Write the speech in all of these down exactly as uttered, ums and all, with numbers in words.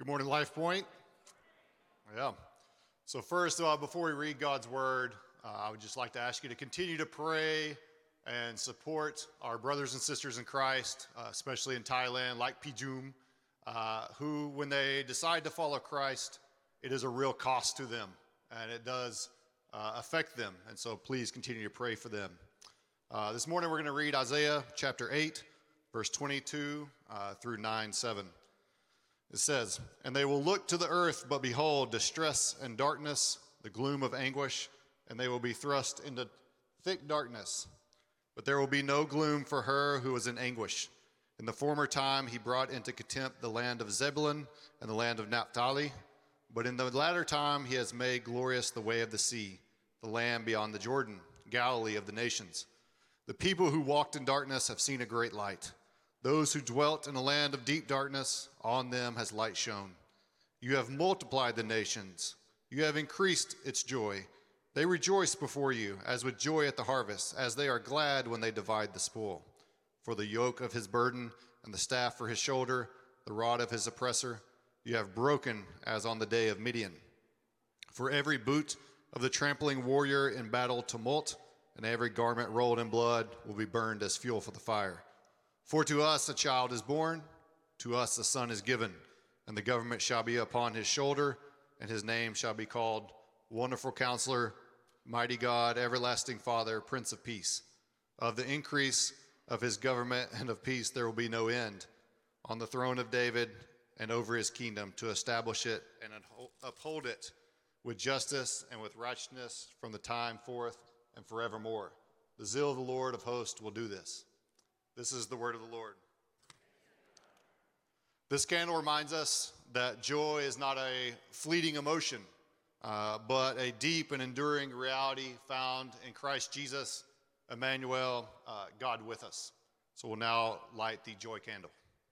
Good morning, Life Point. Yeah. So first, uh, before we read God's Word, uh, I would just like to ask you to continue to pray and support our brothers and sisters in Christ, uh, especially in Thailand, like Pijum, uh, who, when they decide to follow Christ, it is a real cost to them, and it does uh, affect them. And so please continue to pray for them. Uh, this morning, we're going to read Isaiah chapter eight, verse twenty-two uh, through nine seven. It says, "And they will look to the earth, but behold, distress and darkness, the gloom of anguish, and they will be thrust into thick darkness. But there will be no gloom for her who is in anguish. In the former time he brought into contempt the land of Zebulun and the land of Naphtali. But in the latter time he has made glorious the way of the sea, the land beyond the Jordan, Galilee of the nations. The people who walked in darkness have seen a great light. Those who dwelt in a land of deep darkness, on them has light shone. You have multiplied the nations. You have increased its joy. They rejoice before you, as with joy at the harvest, as they are glad when they divide the spoil. For the yoke of his burden and the staff for his shoulder, the rod of his oppressor, you have broken as on the day of Midian. For every boot of the trampling warrior in battle tumult, and every garment rolled in blood will be burned as fuel for the fire. For to us a child is born, to us a son is given, and the government shall be upon his shoulder, and his name shall be called Wonderful Counselor, Mighty God, Everlasting Father, Prince of Peace. Of the increase of his government and of peace there will be no end, on the throne of David and over his kingdom, to establish it and uphold it with justice and with righteousness from the time forth and forevermore. The zeal of the Lord of hosts will do this." This is the word of the Lord. This candle reminds us that joy is not a fleeting emotion, uh, but a deep and enduring reality found in Christ Jesus, Emmanuel, uh, God with us. So we'll now light the joy candle.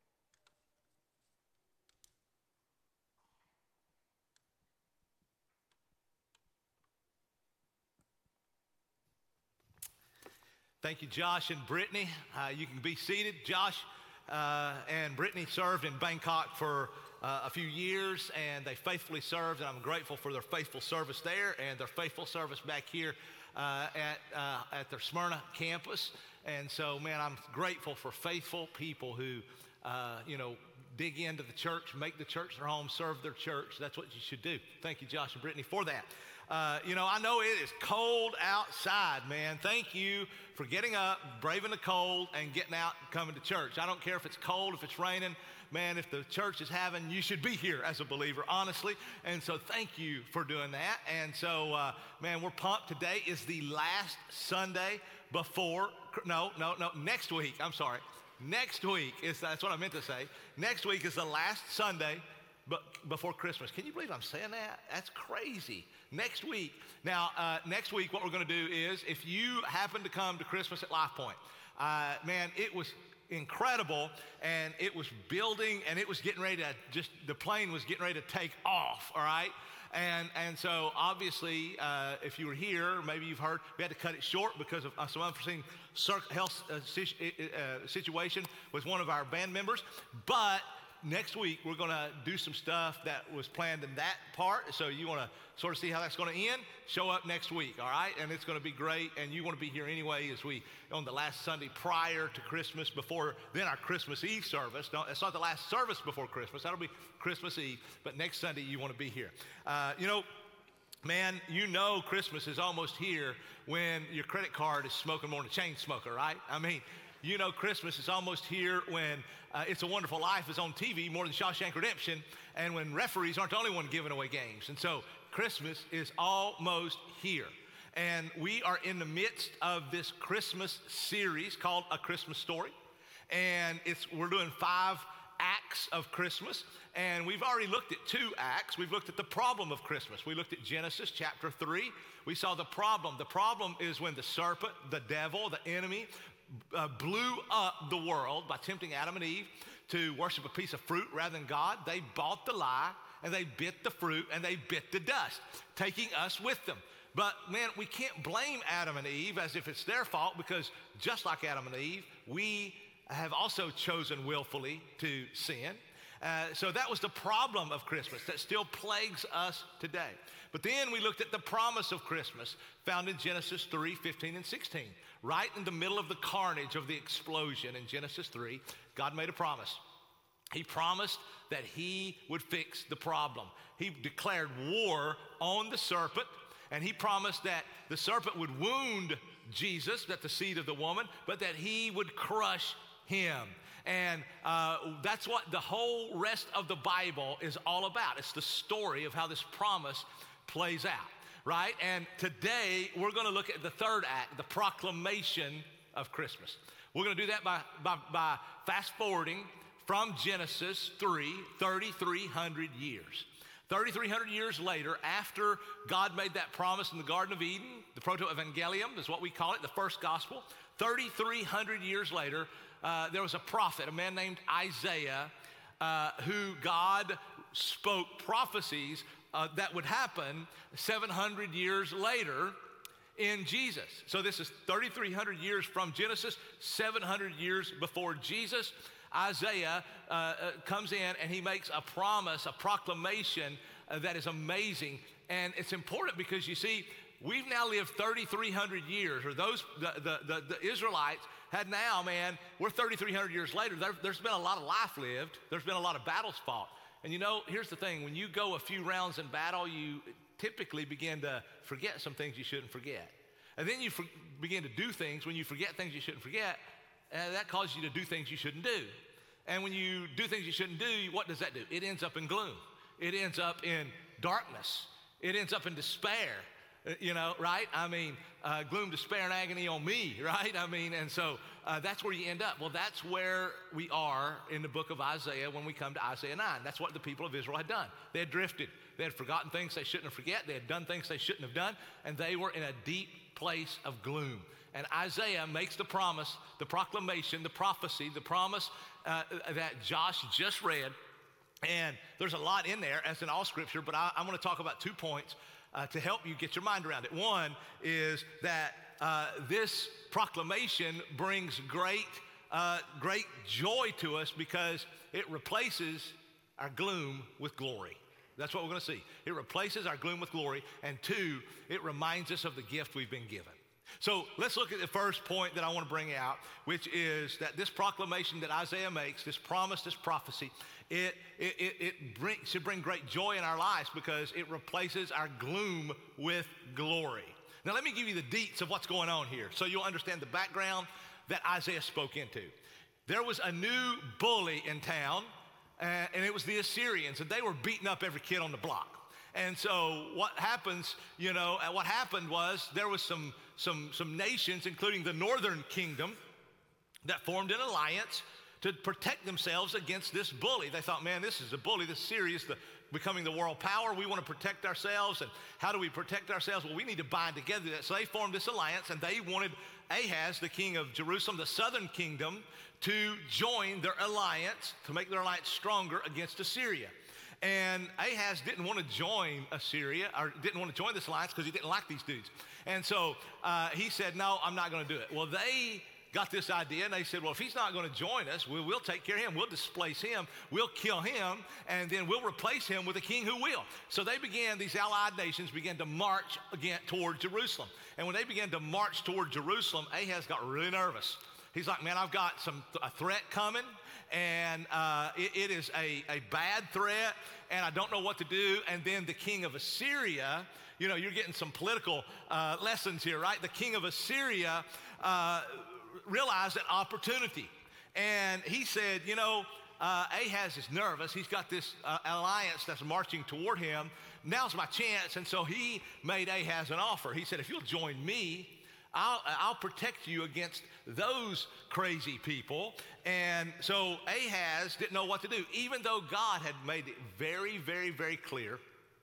Thank you, Josh and Brittany. Uh, you can be seated. Josh uh, and Brittany served in Bangkok for uh, a few years, and they faithfully served, and I'm grateful for their faithful service there and their faithful service back here uh, at, uh, at their Smyrna campus. And so, man, I'm grateful for faithful people who, uh, you know, dig into the church, make the church their home, serve their church. That's what you should do. Thank you, Josh and Brittany, for that. Uh, you know, I know it is cold outside, man. Thank you for getting up, braving the cold, and getting out and coming to church. I don't care if it's cold, if it's raining. Man, if the church is having, you should be here as a believer, honestly. And so thank you for doing that. And so, uh, man, we're pumped. Today is the last Sunday before, no, no, no, next week, I'm sorry. Next week is, that's what I meant to say. Next week is the last Sunday but before Christmas. Can you believe I'm saying that? That's crazy. Next week. Now, uh, next week, what we're going to do is, if you happen to come to Christmas at Life Point, uh, man, it was incredible, and it was building, and it was getting ready to just, the plane was getting ready to take off, all right? And and so obviously, uh, if you were here, maybe you've heard, we had to cut it short because of uh, some unforeseen health uh, situ- uh, situation with one of our band members. But next week, we're going to do some stuff that was planned in that part. So you want to sort of see how that's going to end? Show up next week, all right? And it's going to be great. And you want to be here anyway as we, on the last Sunday prior to Christmas, before then our Christmas Eve service. No, it's not the last service before Christmas. That'll be Christmas Eve. But next Sunday, you want to be here. Uh, you know, man, you know Christmas is almost here when your credit card is smoking more than a chain smoker, right? I mean, you know Christmas is almost here when uh, It's a Wonderful Life is on T V more than Shawshank Redemption, and when referees aren't the only one giving away games. And so Christmas is almost here. And we are in the midst of this Christmas series called A Christmas Story. And it's we're doing five acts of Christmas. And we've already looked at two acts. We've looked at the problem of Christmas. We looked at Genesis chapter three. We saw the problem. The problem is when the serpent, the devil, the enemy, Uh, blew up the world by tempting Adam and Eve to worship a piece of fruit rather than God. They bought the lie, and they bit the fruit, and they bit the dust, taking us with them. But man, we can't blame Adam and Eve as if it's their fault, because just like Adam and Eve, we have also chosen willfully to sin. Uh, so that was the problem of Christmas that still plagues us today. But then we looked at the promise of Christmas found in Genesis three, fifteen and sixteen. Right in the middle of the carnage of the explosion in Genesis three, God made a promise. He promised that he would fix the problem. He declared war on the serpent, and he promised that the serpent would wound Jesus, that the seed of the woman, but that he would crush him. And uh, that's what the whole rest of the Bible is all about. It's the story of how this promise plays out, right? And today we're going to look at the third act, the proclamation of Christmas. We're going to do that by, by, by fast forwarding from Genesis three, thirty-three hundred years. thirty-three hundred years later, after God made that promise in the Garden of Eden, the proto-evangelium is what we call it, the first gospel. thirty-three hundred years later, uh, there was a prophet, a man named Isaiah, uh, who God spoke prophecies uh, that would happen seven hundred years later in Jesus. So this is thirty-three hundred years from Genesis, seven hundred years before Jesus. Isaiah uh, uh, comes in and he makes a promise, a proclamation uh, that is amazing. And it's important because you see, we've now lived thirty-three hundred years, or those, the, the, the, the Israelites had now, man, we're thirty-three hundred years later. There, there's been a lot of life lived. There's been a lot of battles fought. And you know, here's the thing, when you go a few rounds in battle, you typically begin to forget some things you shouldn't forget. And then you for, begin to do things when you forget things you shouldn't forget. And that causes you to do things you shouldn't do. And when you do things you shouldn't do, what does that do? It ends up in gloom. It ends up in darkness. It ends up in despair, you know, right? I mean, uh, gloom, despair, and agony on me, right? I mean, and so uh, that's where you end up. Well, that's where we are in the book of Isaiah when we come to Isaiah nine. That's what the people of Israel had done. They had drifted. They had forgotten things they shouldn't have forget. They had done things they shouldn't have done, and they were in a deep place of gloom. And Isaiah makes the promise, the proclamation, the prophecy, the promise uh, that Josh just read. And there's a lot in there, as in all scripture, but I, I'm going to talk about two points uh, to help you get your mind around it. One is that uh, this proclamation brings great, uh, great joy to us because it replaces our gloom with glory. That's what we're going to see. It replaces our gloom with glory. And two, it reminds us of the gift we've been given. So let's look at the first point that I want to bring out, which is that this proclamation that Isaiah makes, this promise, this prophecy, it, it, it, it bring, should bring great joy in our lives because it replaces our gloom with glory. Now let me give you the deets of what's going on here so you'll understand the background that Isaiah spoke into. There was a new bully in town, uh, and it was the Assyrians, and they were beating up every kid on the block. And so what happens, you know, what happened was there was some, some, some nations, including the northern kingdom, that formed an alliance to protect themselves against this bully. They thought, man, this is a bully, this is serious, the, becoming the world power. We want to protect ourselves. And how do we protect ourselves? Well, we need to bind together. So they formed this alliance, and they wanted Ahaz, the king of Jerusalem, the southern kingdom, to join their alliance, to make their alliance stronger against Assyria. And Ahaz didn't want to join Assyria, or didn't want to join this alliance because he didn't like these dudes. And so uh, he said, no, I'm not going to do it. Well, they got this idea, and they said, well, if he's not going to join us, we'll, we'll take care of him. We'll displace him. We'll kill him, and then we'll replace him with a king who will. So they began, these allied nations began to march again toward Jerusalem. And when they began to march toward Jerusalem, Ahaz got really nervous. He's like, man, I've got some a threat coming. And uh, it, it is a, a bad threat, and I don't know what to do. And then the king of Assyria, you know, you're getting some political uh, lessons here, right? The king of Assyria uh, realized an opportunity. And he said, you know, uh, Ahaz is nervous. He's got this uh, alliance that's marching toward him. Now's my chance. And so he made Ahaz an offer. He said, if you'll join me, I'll, I'll protect you against those crazy people. And so Ahaz didn't know what to do, even though God had made it very, very, very clear.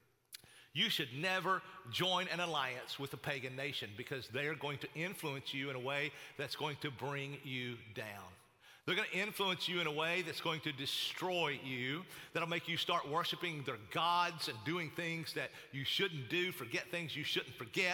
You should never join an alliance with a pagan nation because they're going to influence you in a way that's going to bring you down. They're going to influence you in a way that's going to destroy you, that'll make you start worshiping their gods and doing things that you shouldn't do, forget things you shouldn't forget,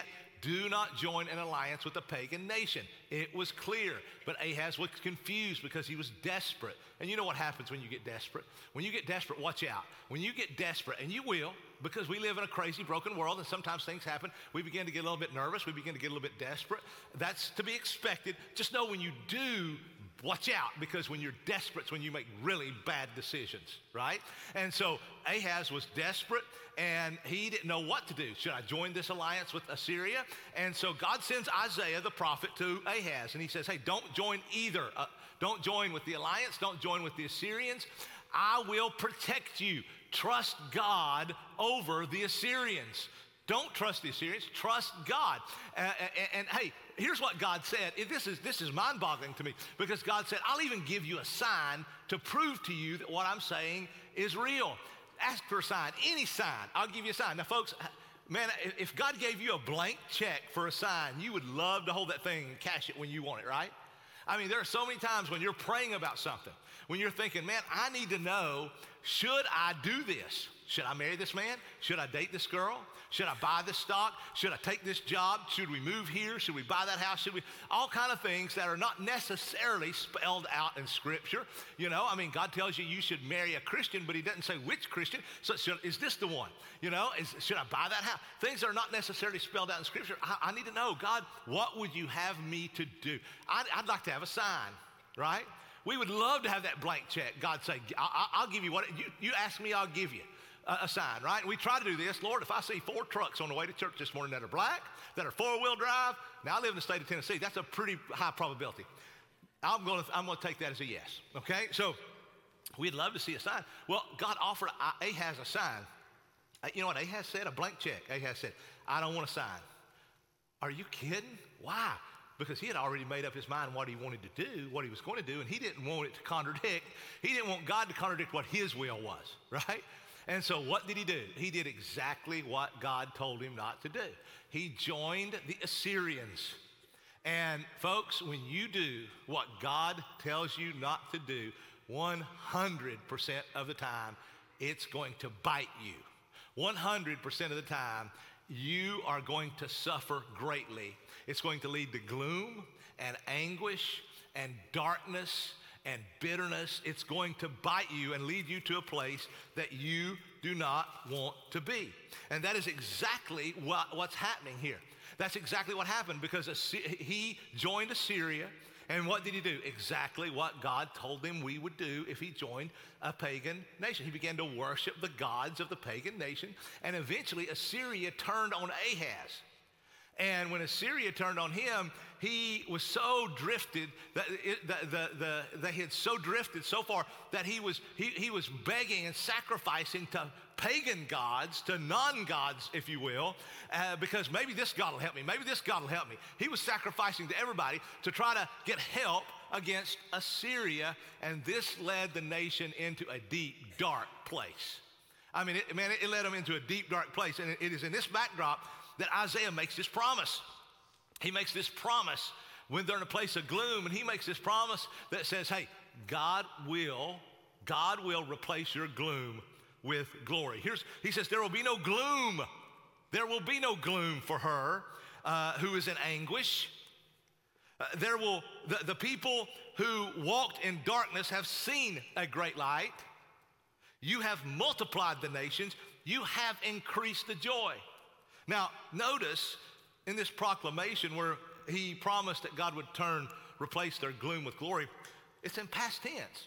do not join an alliance with a pagan nation. It was clear, but Ahaz was confused because he was desperate. And you know what happens when you get desperate? When you get desperate, watch out. When you get desperate, and you will, because we live in a crazy, broken world, and sometimes things happen, we begin to get a little bit nervous, we begin to get a little bit desperate. That's to be expected. Just know when you do, watch out, because when you're desperate, it's when you make really bad decisions, right? And so Ahaz was desperate, and he didn't know what to do. Should I join this alliance with Assyria? And so God sends Isaiah the prophet to Ahaz, and he says, hey, don't join either. Uh, don't join with the alliance. Don't join with the Assyrians. I will protect you. Trust God over the Assyrians. Don't trust the Assyrians, trust God. Uh, and, and hey, here's what God said. This is, this is mind-boggling to me, because God said, I'll even give you a sign to prove to you that what I'm saying is real. Ask for a sign, any sign, I'll give you a sign. Now, folks, man, if God gave you a blank check for a sign, you would love to hold that thing and cash it when you want it, right? I mean, there are so many times when you're praying about something, when you're thinking, man, I need to know, should I do this? Should I marry this man? Should I date this girl? Should I buy this stock? Should I take this job? Should we move here? Should we buy that house? Should we? All kind of things that are not necessarily spelled out in Scripture. You know, I mean, God tells you you should marry a Christian, but he doesn't say which Christian. So should, is this the one? You know, is, should I buy that house? Things that are not necessarily spelled out in Scripture. I, I need to know, God, what would you have me to do? I'd, I'd like to have a sign, right? We would love to have that blank check. God say, I, I'll give you what, you, you ask me, I'll give you. A sign, right? And we try to do this. Lord, if I see four trucks on the way to church this morning that are black, that are four-wheel drive, now I live in the state of Tennessee, that's a pretty high probability. I'm going to I'm going to take that as a yes, okay? So we'd love to see a sign. Well, God offered Ahaz a sign. You know what Ahaz said? A blank check. Ahaz said, I don't want a sign. Are you kidding? Why? Because he had already made up his mind what he wanted to do, what he was going to do, and he didn't want it to contradict. He didn't want God to contradict what his will was, right? And so what did he do? He did exactly what God told him not to do. He joined the Assyrians. And folks, when you do what God tells you not to do, one hundred percent of the time, it's going to bite you. one hundred percent of the time, you are going to suffer greatly. It's going to lead to gloom and anguish and darkness and bitterness. It's going to bite you and lead you to a place that you do not want to be. And that is exactly what, what's happening here. That's exactly what happened, because he joined Assyria, and what did he do? Exactly what God told him we would do if he joined a pagan nation. He began to worship the gods of the pagan nation, and eventually Assyria turned on Ahaz. And when Assyria turned on him, he was so drifted that it, the, the, the, they had so drifted so far that he was, he, he was begging and sacrificing to pagan gods, to non-gods, if you will, uh, because maybe this God will help me, maybe this God will help me. He was sacrificing to everybody to try to get help against Assyria, and this led the nation into a deep, dark place. I mean, it, man, it led them into a deep, dark place, and it, it is in this backdrop that Isaiah makes this promise. He makes this promise when they're in a place of gloom, and he makes this promise that says, hey, God will, God will replace your gloom with glory. Here's, he says, there will be no gloom. There will be no gloom for her uh, who is in anguish. Uh, there will, the, the people who walked in darkness have seen a great light. You have multiplied the nations. You have increased the joy. Now, notice in this proclamation where he promised that God would turn, replace their gloom with glory, it's in past tense.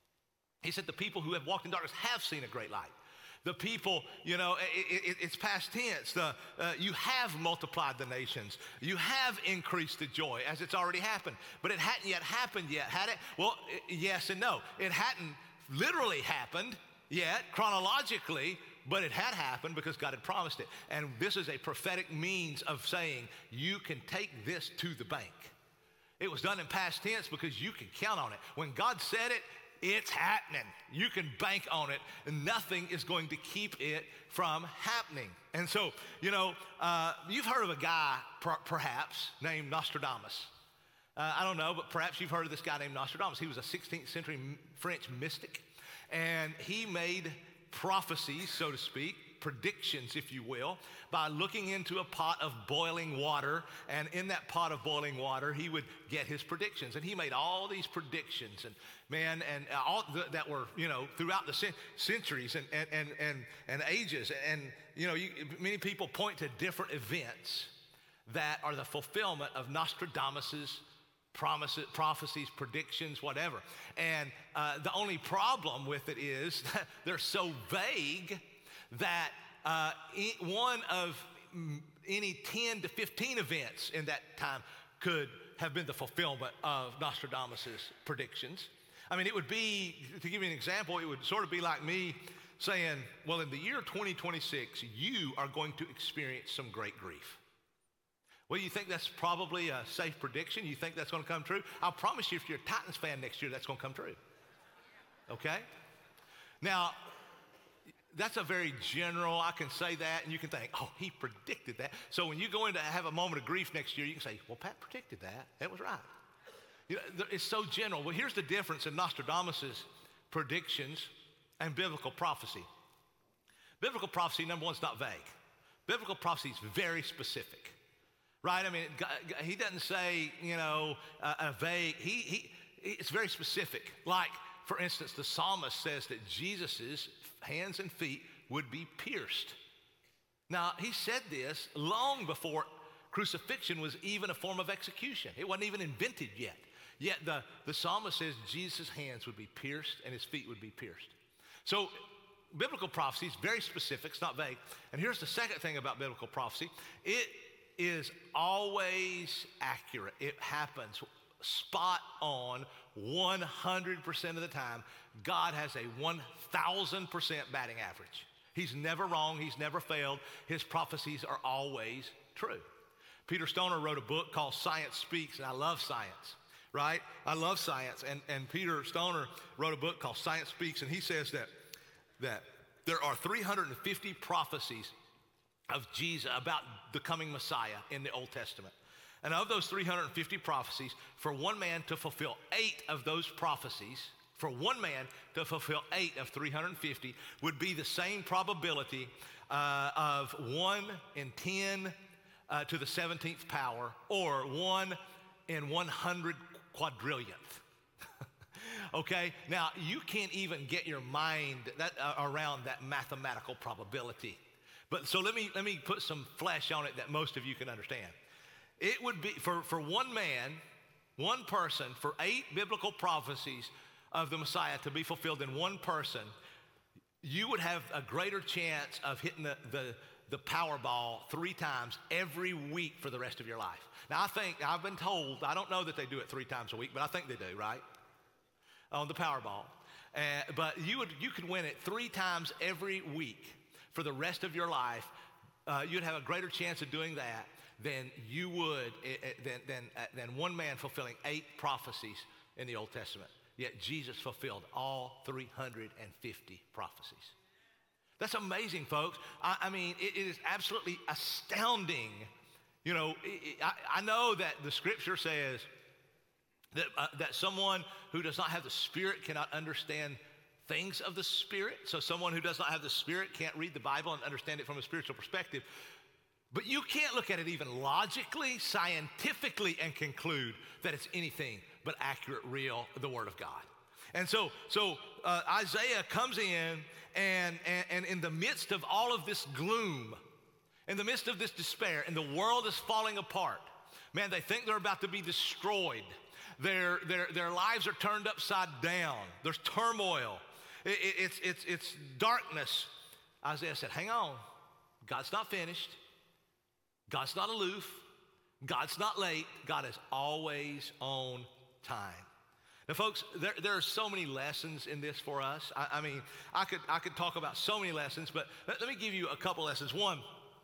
He said the people who have walked in darkness have seen a great light. The people, you know, it, it, it's past tense. The, uh, you have multiplied the nations. You have increased the joy, as it's already happened. But it hadn't yet happened yet, had it? Well, yes and no. It hadn't literally happened yet, chronologically, but it had happened because God had promised it. And this is a prophetic means of saying you can take this to the bank. It was done in past tense because you can count on it. When God said it, it's happening. You can bank on it, and nothing is going to keep it from happening. And so, you know, uh, you've heard of a guy, per- perhaps, named Nostradamus. Uh, I don't know, but perhaps you've heard of this guy named Nostradamus. He was a sixteenth century French mystic, and he made prophecies, so to speak, predictions, if you will, by looking into a pot of boiling water, and in that pot of boiling water, he would get his predictions. And he made all these predictions, and man, and all th- that were, you know, throughout the cen- centuries and, and, and, and, and ages. And, you know, you, many people point to different events that are the fulfillment of Nostradamus's promises, prophecies, predictions, whatever. And uh, the only problem with it is that they're so vague that uh, one of any ten to fifteen events in that time could have been the fulfillment of Nostradamus's predictions. I mean, it would be, to give you an example, it would sort of be like me saying, well, in the year twenty twenty-six, you are going to experience some great grief. Well, you think that's probably a safe prediction? You think that's going to come true? I'll promise you, if you're a Titans fan next year, that's going to come true. Okay? Now, that's a very general, I can say that, and you can think, oh, he predicted that. So when you go in to have a moment of grief next year, you can say, well, Pat predicted that. That was right. You know, it's so general. Well, here's the difference in Nostradamus's predictions and biblical prophecy. Biblical prophecy, number one, is not vague. Biblical prophecy is very specific. Right? I mean, he doesn't say, you know, a, a vague, he, he, it's very specific. Like, for instance, the psalmist says that Jesus's hands and feet would be pierced. Now, he said this long before crucifixion was even a form of execution. It wasn't even invented yet. Yet the, the psalmist says Jesus' hands would be pierced and his feet would be pierced. So, biblical prophecy is very specific, it's not vague. And here's the second thing about biblical prophecy. It is always accurate. It happens spot on one hundred percent of the time. God has a one thousand percent batting average. He's never wrong. He's never failed. His prophecies are always true. Peter Stoner wrote a book called Science Speaks, and I love science, right? I love science. And, and Peter Stoner wrote a book called Science Speaks, and he says that, that there are three hundred fifty prophecies of Jesus, about the coming Messiah in the Old Testament. And of those three hundred fifty prophecies, for one man to fulfill eight of those prophecies, for one man to fulfill eight of three hundred fifty would be the same probability uh, of one in ten uh, to the seventeenth power, or one in one hundred quadrillionth. Okay, now you can't even get your mind that, uh, around that mathematical probability. But so let me let me put some flesh on it that most of you can understand. It would be for, for one man, one person, for eight biblical prophecies of the Messiah to be fulfilled in one person, you would have a greater chance of hitting the, the, the Powerball three times every week for the rest of your life. Now I think, I've been told, I don't know that they do it three times a week, but I think they do, right? On the Powerball. Uh, but you would you could win it three times every week for the rest of your life. Uh, you'd have a greater chance of doing that than you would, uh, than, than, uh, than one man fulfilling eight prophecies in the Old Testament. Yet Jesus fulfilled all three hundred fifty prophecies. That's amazing, folks. I, I mean, it, it is absolutely astounding. You know, it, it, I, I know that the scripture says that, uh, that someone who does not have the Spirit cannot understand things of the Spirit. So someone who does not have the Spirit can't read the Bible and understand it from a spiritual perspective. But you can't look at it even logically, scientifically, and conclude that it's anything but accurate, real, the Word of God. And so, so uh, Isaiah comes in, and, and, and in the midst of all of this gloom, in the midst of this despair, and the world is falling apart, man, they think they're about to be destroyed. Their, their, their lives are turned upside down. There's turmoil. It, it, it's, it's, it's darkness. Isaiah said, hang on. God's not finished. God's not aloof. God's not late. God is always on time. Now, folks, there, there are so many lessons in this for us. I, I mean, I could, I could talk about so many lessons, but let, let me give you a couple lessons. One,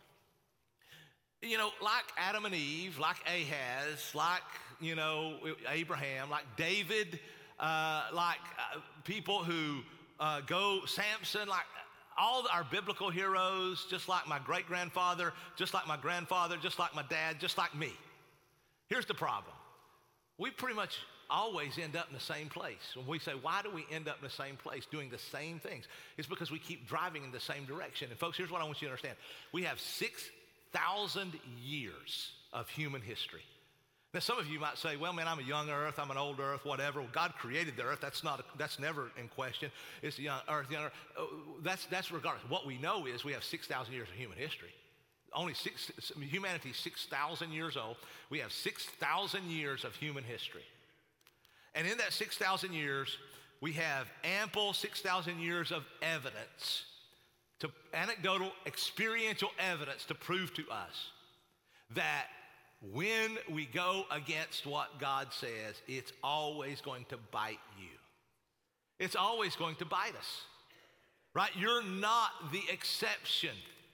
you know, like Adam and Eve, like Ahaz, like, you know, Abraham, like David, uh, like uh, people who uh, go, Samson, like all our biblical heroes, just like my great-grandfather, just like my grandfather, just like my dad, just like me. Here's the problem. We pretty much always end up in the same place. When we say, why do we end up in the same place doing the same things? It's because we keep driving in the same direction. And folks, here's what I want you to understand. We have six thousand years of human history. Now, some of you might say, well, man, I'm a young earth, I'm an old earth, whatever. Well, God created the earth. That's not, a, that's never in question. It's the young earth, young earth. Uh, that's, that's regardless. What we know is we have six thousand years of human history. Only six, humanity is six thousand years old. We have six thousand years of human history. And in that six thousand years, we have ample six thousand years of evidence, to anecdotal, experiential evidence to prove to us that when we go against what God says, it's always going to bite you. It's always going to bite us, right? You're not the exception.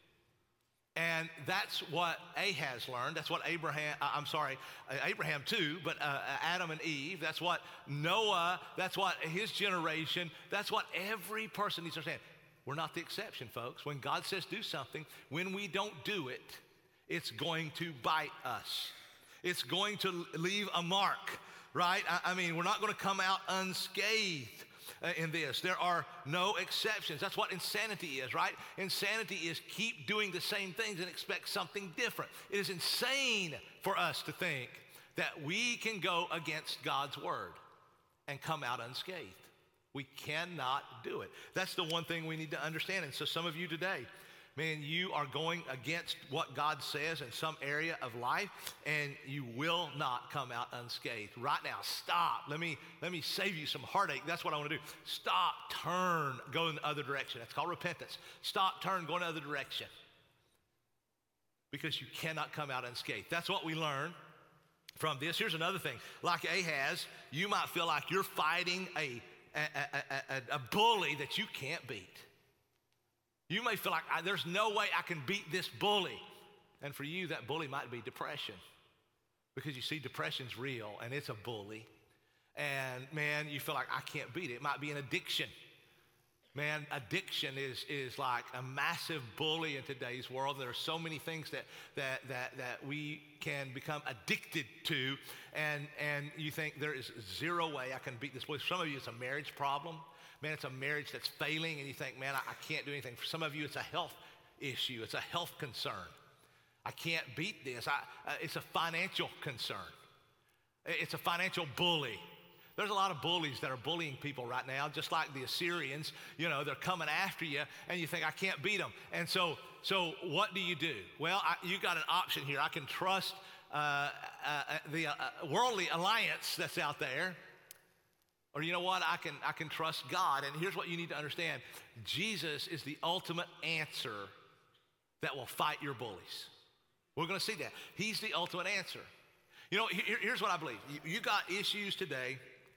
And that's what Ahaz learned. That's what Abraham, uh, I'm sorry, uh, Abraham too, but uh, Adam and Eve. That's what Noah, that's what his generation, that's what every person needs to understand. We're not the exception, folks. When God says do something, when we don't do it, it's going to bite us. It's going to leave a mark, right? I, I mean, we're not going to come out unscathed uh, in this. There are no exceptions. That's what insanity is, right? Insanity is keep doing the same things and expect something different. It is insane for us to think that we can go against God's word and come out unscathed. We cannot do it. That's the one thing we need to understand. And so some of you today, man, you are going against what God says in some area of life, and you will not come out unscathed. Right now, stop. Let me, let me save you some heartache. That's what I want to do. Stop, turn, go in the other direction. That's called repentance. Stop, turn, go in the other direction. Because you cannot come out unscathed. That's what we learn from this. Here's another thing. Like Ahaz, you might feel like you're fighting a, a, a, a, a bully that you can't beat. You may feel like, there's no way I can beat this bully. And for you, that bully might be depression. Because you see, depression's real, and it's a bully. And man, you feel like, I can't beat it. It might be an addiction. Man, addiction is, is like a massive bully in today's world. There are so many things that, that, that, that we can become addicted to. And, and you think there is zero way I can beat this bully. For some of you, it's a marriage problem. Man, it's a marriage that's failing, and you think, man, I, I can't do anything. For some of you, it's a health issue. It's a health concern. I can't beat this. I, uh, it's a financial concern. It's a financial bully. There's a lot of bullies that are bullying people right now, just like the Assyrians. You know, they're coming after you, and you think, I can't beat them. And so, so what do you do? Well, I, you got an option here. I can trust uh, uh, the uh, worldly alliance that's out there. Or you know what, I can, I can trust God. And here's what you need to understand. Jesus is the ultimate answer that will fight your bullies. We're going to see that. He's the ultimate answer. You know, here, here's what I believe. You, you got issues today.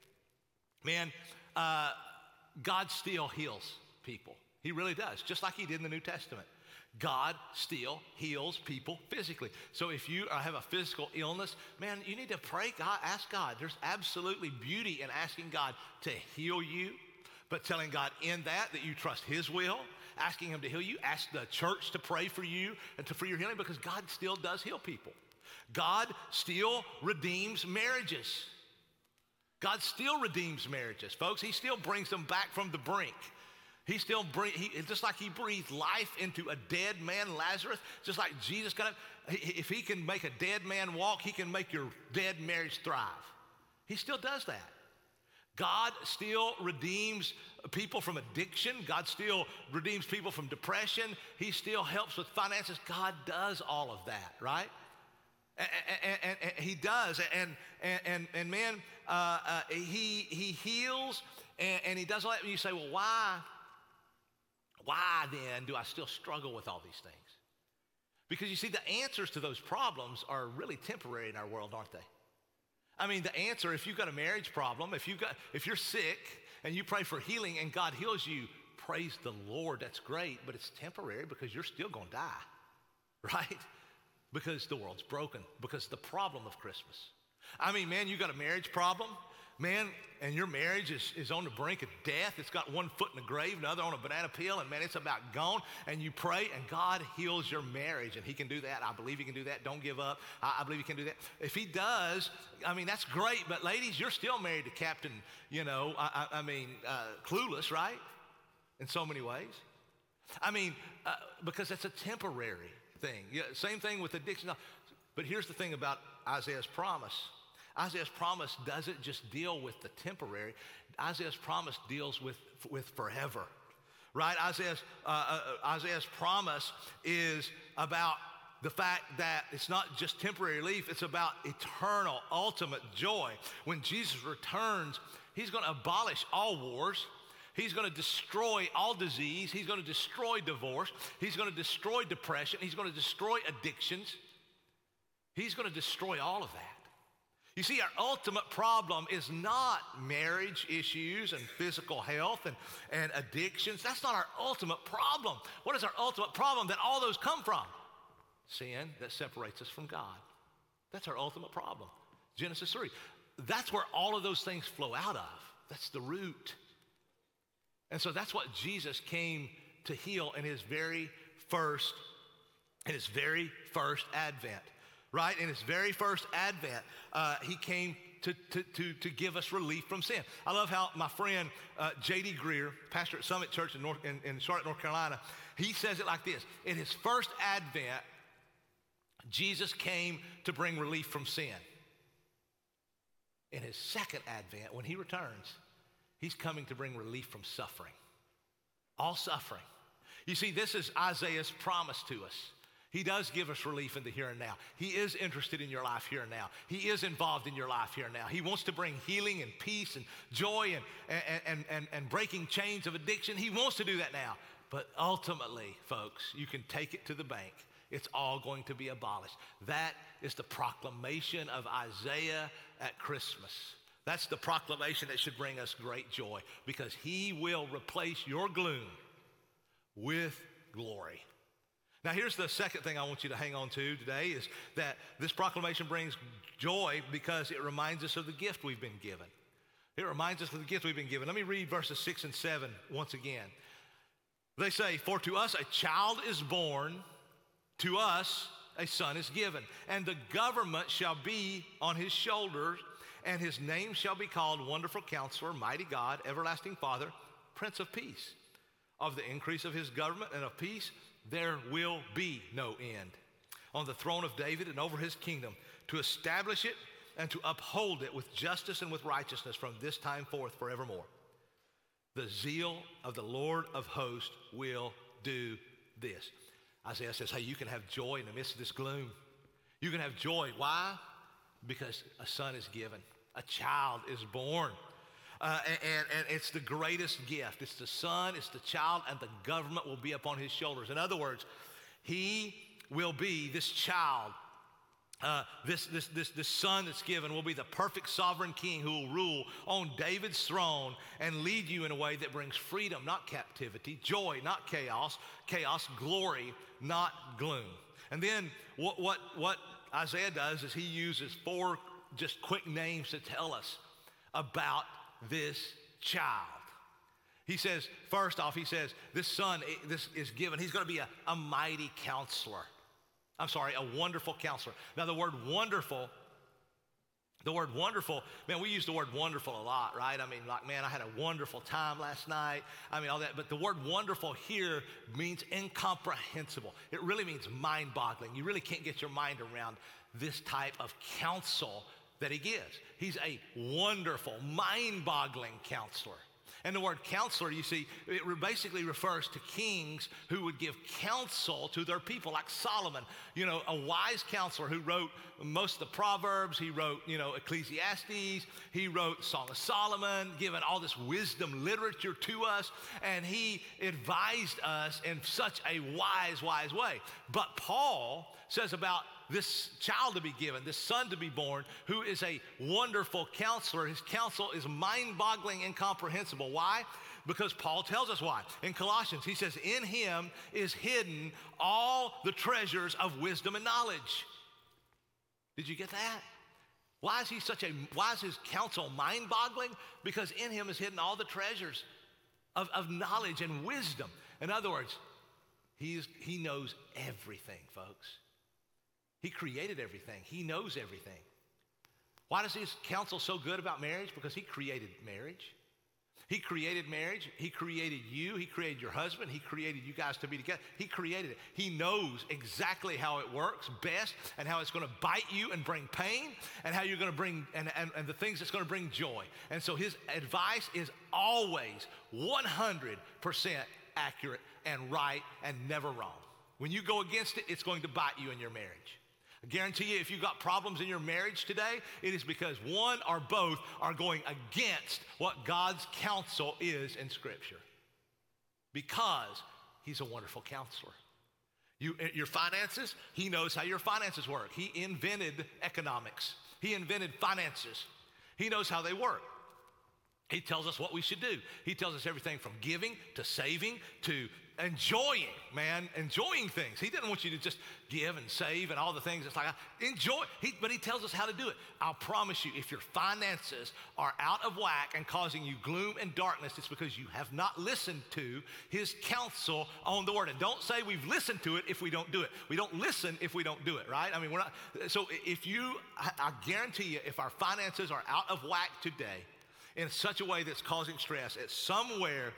Man, uh, God still heals people. He really does, just like he did in the New Testament. God still heals people physically. So if you have a physical illness, man, you need to pray, God, ask God. There's absolutely beauty in asking God to heal you, but telling God in that that you trust his will, asking him to heal you, ask the church to pray for you and to, for your healing, because God still does heal people. God still redeems marriages. God still redeems marriages, folks. He still brings them back from the brink. He still bring, he, just like he breathed life into a dead man, Lazarus, just like Jesus got if he can make a dead man walk, he can make your dead marriage thrive. He still does that. God still redeems people from addiction. God still redeems people from depression. He still helps with finances. God does all of that, right? And, and, and, and he does. And, and, and, and man, uh, uh, he, he heals, and, and he does all that. And you say, well, why? Why then do I still struggle with all these things? Because you see, the answers to those problems are really temporary in our world, aren't they? I mean, the answer, if you've got a marriage problem, if you've got, if you're sick and you pray for healing and God heals you, praise the Lord, that's great, but it's temporary because you're still gonna die, right? Because the world's broken, because the problem of Christmas. I mean, man, you got a marriage problem. man, and your marriage is, is on the brink of death. It's got one foot in the grave, another on a banana peel, and man, it's about gone. And you pray, and God heals your marriage, and he can do that. I believe he can do that. Don't give up. I, I believe he can do that. If he does, I mean, that's great. But ladies, you're still married to Captain, you know, I, I, I mean, uh, clueless, right? In so many ways. I mean, uh, because that's a temporary thing. Yeah, same thing with addiction. But here's the thing about Isaiah's promise. Isaiah's promise doesn't just deal with the temporary. Isaiah's promise deals with, with forever, right? Isaiah's, uh, uh, Isaiah's promise is about the fact that it's not just temporary relief, it's about eternal, ultimate joy. When Jesus returns, he's going to abolish all wars. He's going to destroy all disease. He's going to destroy divorce. He's going to destroy depression. He's going to destroy addictions. He's going to destroy all of that. You see, our ultimate problem is not marriage issues and physical health and, and addictions. That's not our ultimate problem. What is our ultimate problem that all those come from? Sin that separates us from God. That's our ultimate problem. Genesis three. That's where all of those things flow out of. That's the root. And so that's what Jesus came to heal in his very first, in his very first advent. Right? In his very first advent, uh, he came to, to, to, to give us relief from sin. I love how my friend uh, J D Greer, pastor at Summit Church in, North, in, in Charlotte, North Carolina, he says it like this. In his first advent, Jesus came to bring relief from sin. In his second advent, when he returns, he's coming to bring relief from suffering. All suffering. You see, this is Isaiah's promise to us. He does give us relief in the here and now. He is interested in your life here and now. He is involved in your life here and now. He wants to bring healing and peace and joy and, and, and, and, and breaking chains of addiction. He wants to do that now. But ultimately, folks, you can take it to the bank. It's all going to be abolished. That is the proclamation of Isaiah at Christmas. That's the proclamation that should bring us great joy, because he will replace your gloom with glory. Now, here's the second thing I want you to hang on to today is that this proclamation brings joy because it reminds us of the gift we've been given. It reminds us of the gift we've been given. Let me read verses six and seven once again. They say, "For to us a child is born, to us a son is given, and the government shall be on his shoulders, and his name shall be called Wonderful Counselor, Mighty God, Everlasting Father, Prince of Peace. Of the increase of his government and of peace, there will be no end. On the throne of David and over his kingdom, to establish it and to uphold it with justice and with righteousness from this time forth forevermore. The zeal of the Lord of hosts will do this." Isaiah says, hey, you can have joy in the midst of this gloom. You can have joy. Why? Because a son is given. A child is born. Uh, and, and, and it's the greatest gift. It's the son, it's the child, and the government will be upon his shoulders. In other words, he will be, this child, uh, this, this, this, this son that's given will be the perfect sovereign king who will rule on David's throne and lead you in a way that brings freedom, not captivity, joy, not chaos, chaos, glory, not gloom. And then what, what, what Isaiah does is he uses four just quick names to tell us about this child. He says, first off, he says, this son, this is given, he's going to be a, a mighty counselor. I'm sorry, a wonderful counselor. Now, the word wonderful, the word wonderful, man, we use the word wonderful a lot, right? I mean, like, man, I had a wonderful time last night. I mean, all that. But the word wonderful here means incomprehensible. It really means mind-boggling. You really can't get your mind around this type of counsel that he gives. He's a wonderful, mind-boggling counselor. And the word counselor, you see, it basically refers to kings who would give counsel to their people, like Solomon, you know, a wise counselor who wrote most of the Proverbs. He wrote, you know, Ecclesiastes. He wrote Song of Solomon, giving all this wisdom literature to us. And he advised us in such a wise, wise way. But Paul says about this child to be given, this son to be born, who is a wonderful counselor. His counsel is mind-boggling, incomprehensible. Why? Because Paul tells us why. In Colossians, he says, in him is hidden all the treasures of wisdom and knowledge. Did you get that? Why is he such a, why is his counsel mind-boggling? Because in him is hidden all the treasures of, of knowledge and wisdom. In other words, he's, he knows everything, folks. He created everything. He knows everything. Why does his counsel so good about marriage? Because he created marriage. He created marriage. He created you. He created your husband. He created you guys to be together. He created it. He knows exactly how it works best and how it's going to bite you and bring pain and how you're going to bring, and, and, and the things that's going to bring joy. And so his advice is always one hundred percent accurate and right and never wrong. When you go against it, it's going to bite you in your marriage. I guarantee you, if you've got problems in your marriage today, it is because one or both are going against what God's counsel is in Scripture. Because he's a wonderful counselor. You, your finances, he knows how your finances work. He invented economics. He invented finances. He knows how they work. He tells us what we should do. He tells us everything from giving to saving to enjoying, man, enjoying things. He didn't want you to just give and save and all the things. It's like, enjoy, he, but he tells us how to do it. I'll promise you, if your finances are out of whack and causing you gloom and darkness, it's because you have not listened to his counsel on the word. And don't say we've listened to it if we don't do it. We don't listen if we don't do it, right? I mean, we're not, so if you, I, I guarantee you, if our finances are out of whack today in such a way that's causing stress, it's somewhere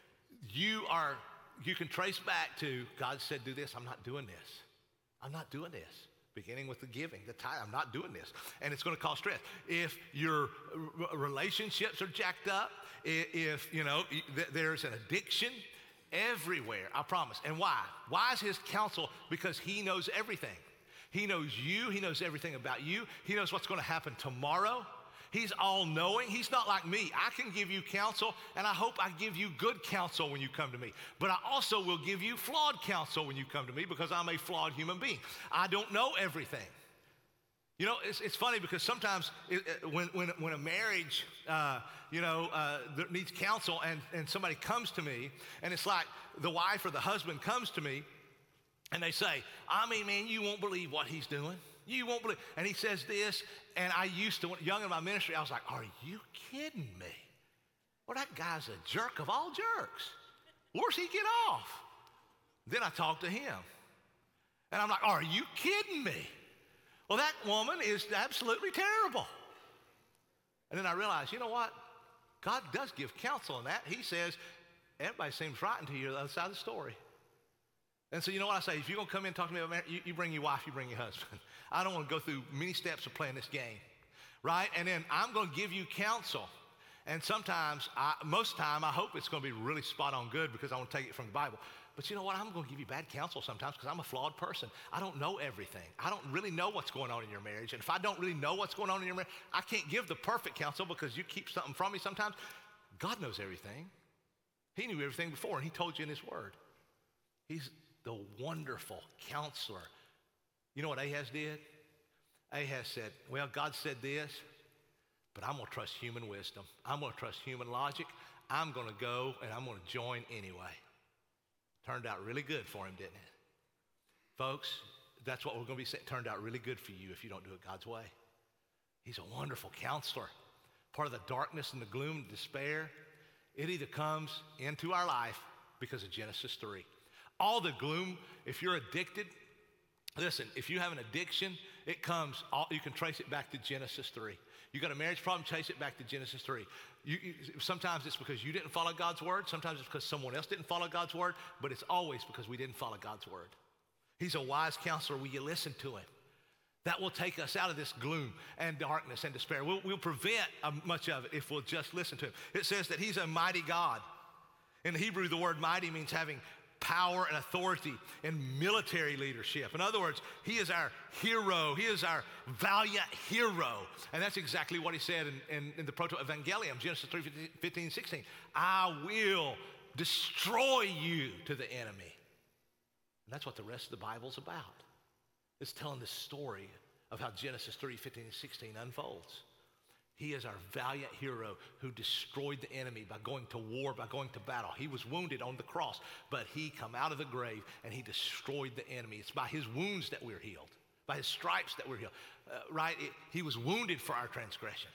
you are, you can trace back to, God said do this, I'm not doing this. I'm not doing this. Beginning with the giving, the tithe, I'm not doing this. And it's going to cause stress. If your r- relationships are jacked up, if, if you know, th- there's an addiction everywhere, I promise. And why? Why is his counsel? Because he knows everything. He knows you. He knows everything about you. He knows what's going to happen tomorrow. He's all-knowing. He's not like me. I can give you counsel, and I hope I give you good counsel when you come to me. But I also will give you flawed counsel when you come to me because I'm a flawed human being. I don't know everything. You know, it's, it's funny because sometimes it, it, when, when, when a marriage, uh, you know, uh, needs counsel and, and somebody comes to me, and it's like the wife or the husband comes to me, and they say, I mean, man, you won't believe what he's doing. You won't believe. And he says this, and I used to, when young in my ministry, I was like, are you kidding me? Well, that guy's a jerk of all jerks. Where's he get off? Then I talked to him. And I'm like, are you kidding me? Well, that woman is absolutely terrible. And then I realized, you know what? God does give counsel in that. He says, everybody seems frightened to you the other side of the story. And so you know what I say? If you're going to come in and talk to me about marriage, you, you bring your wife, you bring your husband. I don't want to go through many steps of playing this game, right? And then I'm going to give you counsel. And sometimes, I, most of the time, I hope it's going to be really spot on good because I want to take it from the Bible. But you know what? I'm going to give you bad counsel sometimes because I'm a flawed person. I don't know everything. I don't really know what's going on in your marriage. And if I don't really know what's going on in your marriage, I can't give the perfect counsel because you keep something from me sometimes. God knows everything. He knew everything before, and he told you in his word. He's the wonderful counselor. You know what Ahaz did? Ahaz said, well, God said this, but I'm going to trust human wisdom. I'm going to trust human logic. I'm going to go, and I'm going to join anyway. Turned out really good for him, didn't it? Folks, that's what we're going to be saying. Turned out really good for you if you don't do it God's way. He's a wonderful counselor. Part of the darkness and the gloom and despair, it either comes into our life because of Genesis three. All the gloom, if you're addicted, listen, if you have an addiction, it comes, all, you can trace it back to Genesis three. You got a marriage problem, chase it back to Genesis three. You, you, sometimes it's because you didn't follow God's word. Sometimes it's because someone else didn't follow God's word. But it's always because we didn't follow God's word. He's a wise counselor. Will you listen to him? That will take us out of this gloom and darkness and despair. We'll, we'll prevent uh, much of it if we'll just listen to him. It says that he's a mighty God. In Hebrew, the word mighty means having power and authority and military leadership. In other words, he is our hero. He is our valiant hero. And that's exactly what he said in, in, in the Proto-Evangelium, Genesis three, fifteen, sixteen. I will destroy you to the enemy. And that's what the rest of the Bible's about. It's telling the story of how Genesis three, fifteen, and sixteen unfolds. He is our valiant hero who destroyed the enemy by going to war, by going to battle. He was wounded on the cross, but he come out of the grave and he destroyed the enemy. It's by his wounds that we're healed. By his stripes that we're healed, uh, right? It, he was wounded for our transgressions.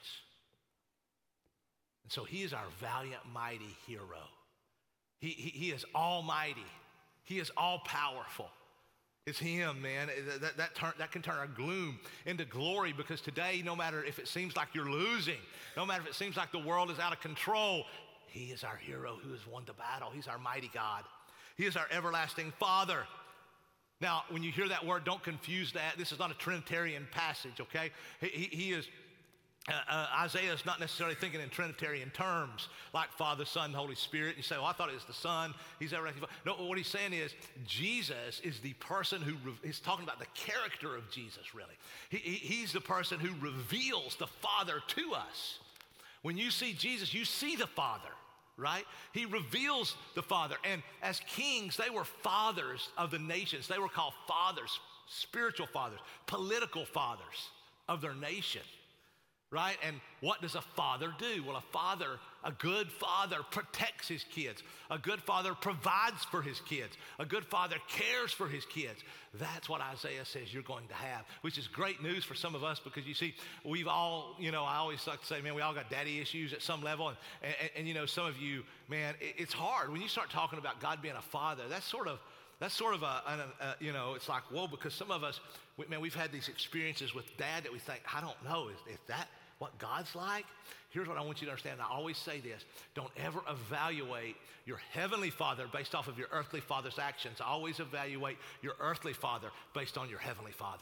And so he is our valiant, mighty hero. He, he, he is almighty. He is all powerful. It's him, man. That, that, turn, that can turn our gloom into glory, because today, no matter if it seems like you're losing, no matter if it seems like the world is out of control, he is our hero who has won the battle. He's our mighty God. He is our everlasting Father. Now, when you hear that word, don't confuse that. This is not a Trinitarian passage, okay? He, he, he is, uh, uh, Isaiah is not necessarily thinking in Trinitarian terms, like Father, Son, Holy Spirit. You say, well, I thought it was the Son. He's everlasting. No, what he's saying is Jesus is the person who, re- he's talking about the character of Jesus, really. He, he, he's the person who reveals the Father to us. When you see Jesus, you see the Father. Right? He reveals the Father. And as kings, they were fathers of the nations. They were called fathers, spiritual fathers, political fathers of their nation. Right? And what does a father do? Well, a father, a good father protects his kids. A good father provides for his kids. A good father cares for his kids. That's what Isaiah says you're going to have, which is great news for some of us, because you see, we've all, you know, I always like to say, man, we all got daddy issues at some level. And, and, and you know, some of you, man, it, it's hard. When you start talking about God being a father, that's sort of, that's sort of a, a, a you know, it's like, whoa, because some of us, we, man, we've had these experiences with dad that we think, I don't know, is, is that what God's like? Here's what I want you to understand. I always say this. Don't ever evaluate your heavenly father based off of your earthly father's actions. Always evaluate your earthly father based on your heavenly father.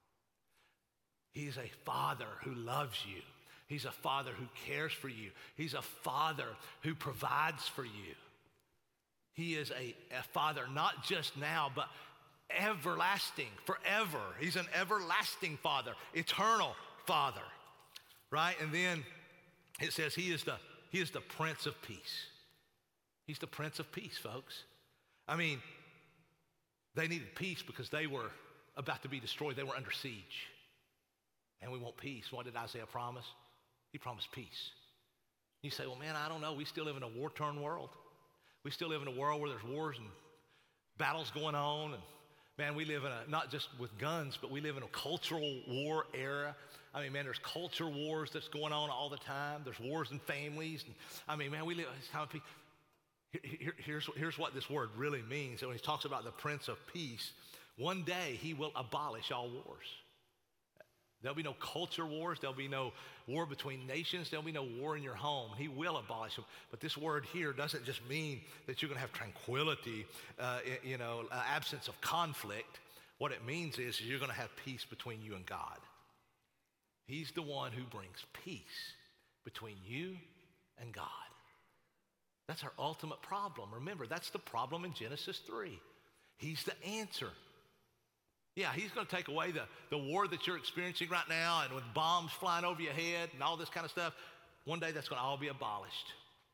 He's a father who loves you. He's a father who cares for you. He's a father who provides for you. He is a, a father not just now, but everlasting, forever. He's an everlasting father, eternal father. Right? And then it says he is the he is the Prince of Peace. He's the Prince of Peace, folks. I mean, they needed peace because they were about to be destroyed. They were under siege. And we want peace. What did Isaiah promise? He promised peace. You say, well, man, I don't know. We still live in a war-torn world. We still live in a world where there's wars and battles going on. And man, we live in a, not just with guns, but we live in a cultural war era. I mean, man, there's culture wars that's going on all the time. There's wars in families. And, I mean, man, we live, it's kind of, here, here, here's, here's what this word really means. And when he talks about the Prince of Peace, one day he will abolish all wars. There'll be no culture wars. There'll be no war between nations. There'll be no war in your home. He will abolish them. But this word here doesn't just mean that you're going to have tranquility, uh, you know, uh, absence of conflict. What it means is, is you're going to have peace between you and God. He's the one who brings peace between you and God. That's our ultimate problem. Remember, that's the problem in Genesis three. He's the answer. Yeah, he's going to take away the, the war that you're experiencing right now, and with bombs flying over your head and all this kind of stuff. One day that's going to all be abolished.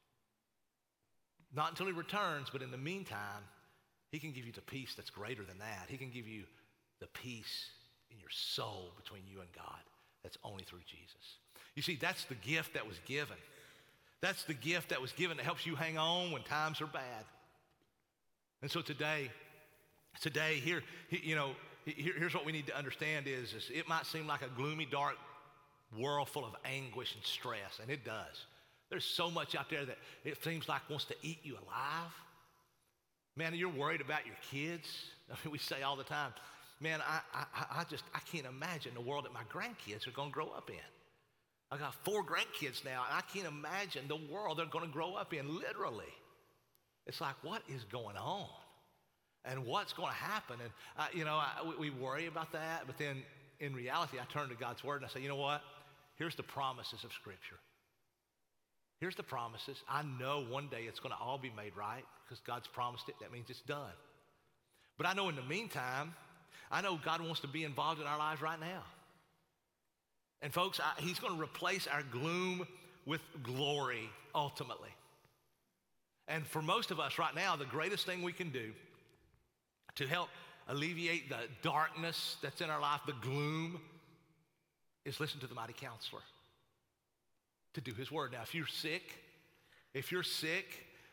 Not until he returns, but in the meantime, he can give you the peace that's greater than that. He can give you the peace in your soul between you and God. That's only through Jesus. You see, that's the gift that was given. That's the gift that was given that helps you hang on when times are bad. And so today, today here, you know, here, here's what we need to understand is, is it might seem like a gloomy, dark world full of anguish and stress, and it does. There's so much out there that it seems like wants to eat you alive. Man, you're worried about your kids. I mean, we say all the time, man, I, I, I just, I can't imagine the world that my grandkids are going to grow up in. I got four grandkids now, and I can't imagine the world they're going to grow up in, literally. It's like, what is going on? And what's going to happen? And, uh, you know, I, we, we worry about that, but then in reality, I turn to God's Word and I say, you know what? Here's the promises of Scripture. Here's the promises. I know one day it's going to all be made right because God's promised it. That means it's done. But I know in the meantime, I know God wants to be involved in our lives right now. And folks, I, he's going to replace our gloom with glory ultimately. And for most of us right now, the greatest thing we can do to help alleviate the darkness that's in our life, the gloom, is listen to the mighty counselor, to do his word. Now, if you're sick, if you're sick,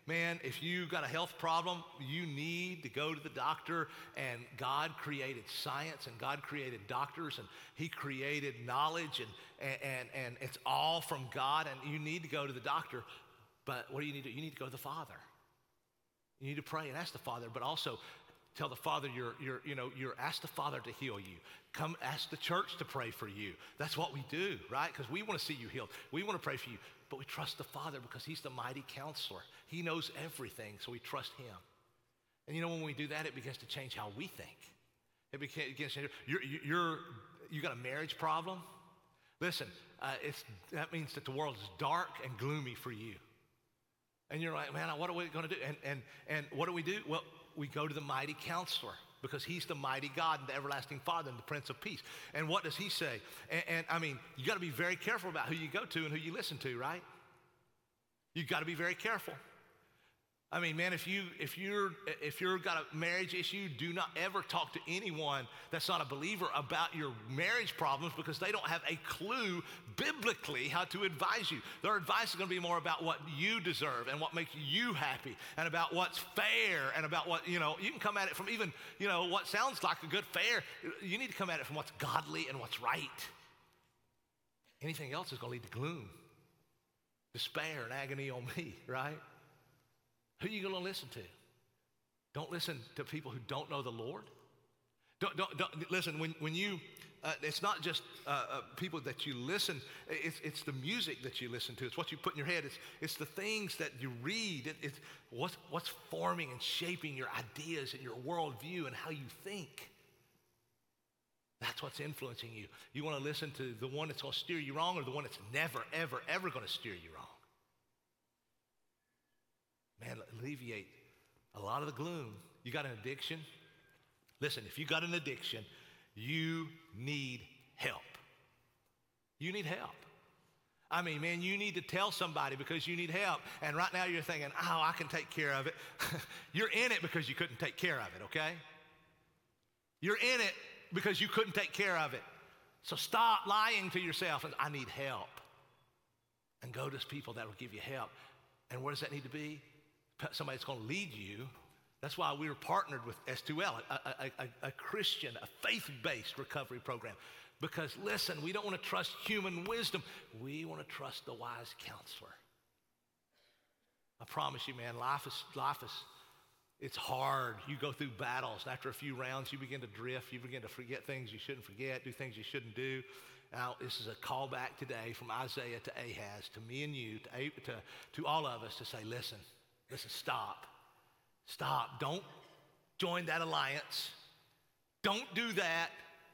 Man, if you got a health problem, you need to go to the doctor. And God created science, and God created doctors, and he created knowledge, and, and, and it's all from God, and you need to go to the doctor. But what do you need to do? You need to go to the Father. You need to pray and ask the Father, but also tell the Father you're, you're, you know, you're ask the Father to heal you. Come ask the church to pray for you. That's what we do, right? Because we want to see you healed. We want to pray for you, but we trust the Father because he's the mighty counselor. He knows everything, so we trust him. And you know, when we do that, it begins to change how we think. It begins to change. You're, you're, you got a marriage problem? Listen, uh, it's, that means that the world is dark and gloomy for you. And you're like, man, what are we going to do? And, and, and what do we do? Well, we go to the mighty counselor because he's the mighty God and the everlasting Father and the Prince of Peace. And what does he say? And, and I mean, you got to be very careful about who you go to and who you listen to, right? You got to be very careful. I mean, man, if you if you're if you're got a marriage issue, do not ever talk to anyone that's not a believer about your marriage problems because they don't have a clue biblically how to advise you. Their advice is going to be more about what you deserve and what makes you happy and about what's fair and about what, you know, you can come at it from even, you know, what sounds like a good fair. You need to come at it from what's godly and what's right. Anything else is going to lead to gloom, despair, and agony on me, right? Who are you going to listen to? Don't listen to people who don't know the Lord. Don't, don't, don't listen, when, when you, uh, it's not just uh, uh, people that you listen, it's, it's the music that you listen to. It's what you put in your head. It's, it's the things that you read. It, it's what's, what's forming and shaping your ideas and your worldview and how you think. That's what's influencing you. You want to listen to the one that's going to steer you wrong or the one that's never, ever, ever going to steer you wrong. Man, alleviate a lot of the gloom. You got an addiction? Listen, if you got an addiction, you need help. You need help. I mean, man, you need to tell somebody because you need help. And right now you're thinking, oh, I can take care of it. You're in it because you couldn't take care of it, okay? You're in it because you couldn't take care of it. So stop lying to yourself and I need help. And go to people that will give you help. And where does that need to be? Somebody that's going to lead you. That's why we were partnered with S two L, a, a, a, a Christian, a faith-based recovery program. Because listen, we don't want to trust human wisdom. We want to trust the wise counselor. I promise you, man, life is, life is, it's hard. You go through battles. And after a few rounds, you begin to drift. You begin to forget things you shouldn't forget, do things you shouldn't do. Now, this is a callback today from Isaiah to Ahaz, to me and you, to, to, to all of us to say, listen, Listen, stop. Stop. Don't join that alliance. Don't do that.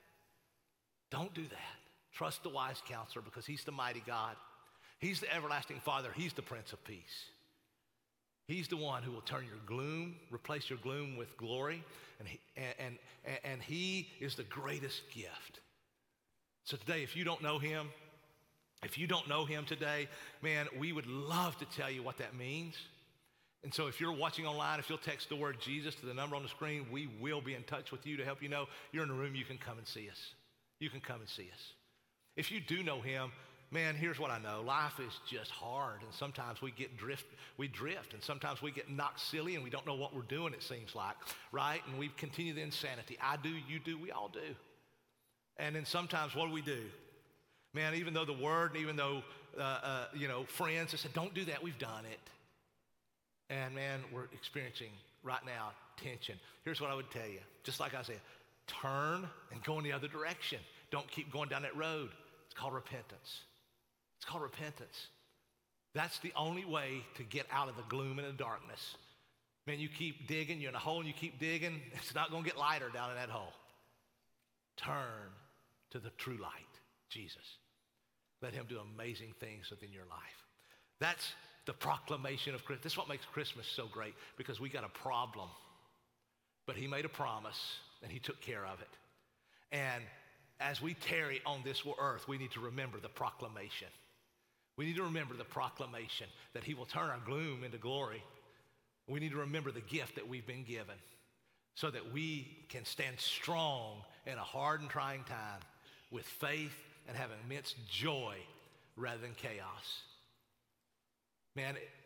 Don't do that. Trust the wise counselor because he's the mighty God. He's the everlasting Father. He's the Prince of Peace. He's the one who will turn your gloom, replace your gloom with glory, and he, and, and, and he is the greatest gift. So today, if you don't know him, if you don't know him today, man, we would love to tell you what that means. And so if you're watching online, if you'll text the word Jesus to the number on the screen, we will be in touch with you to help you know. You're in the room, you can come and see us. You can come and see us. If you do know him, man, here's what I know. Life is just hard, and sometimes we get drift, we drift, and sometimes we get knocked silly, and we don't know what we're doing, it seems like, right? And we continue the insanity. I do, you do, we all do. And then sometimes what do we do? Man, even though the word, even though, uh, uh, you know, friends have said, don't do that, we've done it. And man, we're experiencing right now tension. Here's what I would tell you. Just like I said, turn and go in the other direction. Don't keep going down that road. It's called repentance. It's called repentance. That's the only way to get out of the gloom and the darkness. Man, you keep digging, you're in a hole and you keep digging, it's not going to get lighter down in that hole. Turn to the true light, Jesus. Let him do amazing things within your life. That's the proclamation of Christmas. This is what makes Christmas so great, because we got a problem, but he made a promise and he took care of it. And as we tarry on this earth, we need to remember the proclamation. We need to remember the proclamation that he will turn our gloom into glory. We need to remember the gift that we've been given so that we can stand strong in a hard and trying time with faith and have immense joy rather than chaos. Man,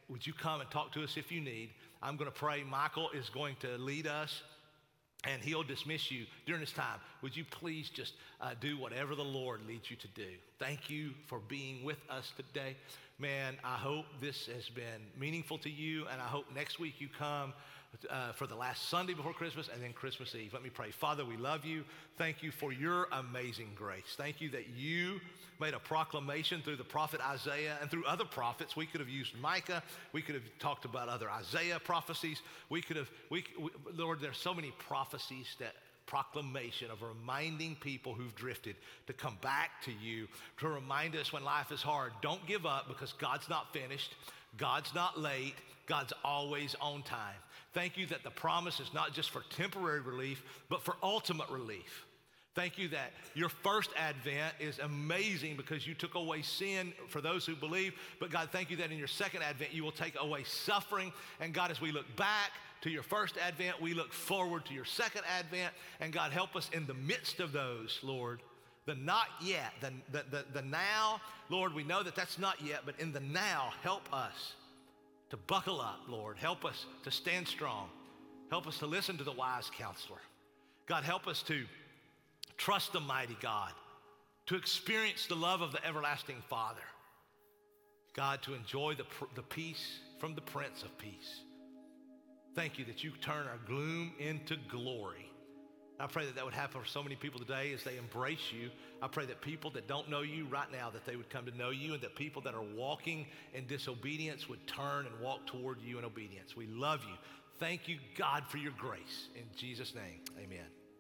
would you come and talk to us if you need? I'm going to pray. Michael is going to lead us, and he'll dismiss you during this time. Would you please just uh, do whatever the Lord leads you to do? Thank you for being with us today. Man, I hope this has been meaningful to you, and I hope next week you come uh, for the last Sunday before Christmas and then Christmas Eve. Let me pray. Father, we love you. Thank you for your amazing grace. Thank you that you made a proclamation through the prophet Isaiah and through other prophets. We could have used Micah. We could have talked about other Isaiah prophecies. We could have, we, we, Lord, there's so many prophecies, that proclamation of reminding people who've drifted to come back to you, to remind us when life is hard. Don't give up, because God's not finished. God's not late. God's always on time. Thank you that the promise is not just for temporary relief, but for ultimate relief. Thank you that your first advent is amazing because you took away sin for those who believe. But God, thank you that in your second advent, you will take away suffering. And God, as we look back to your first advent, we look forward to your second advent. And God, help us in the midst of those, Lord, the not yet, the, the, the, the now. Lord, we know that that's not yet, but in the now, help us to buckle up, Lord. Help us to stand strong. Help us to listen to the wise counselor. God, help us to trust the mighty God, to experience the love of the everlasting Father. God, to enjoy the, the peace from the Prince of Peace. Thank you that you turn our gloom into glory. I pray that that would happen for so many people today as they embrace you. I pray that people that don't know you right now, that they would come to know you, and that people that are walking in disobedience would turn and walk toward you in obedience. We love you. Thank you, God, for your grace. In Jesus' name, amen.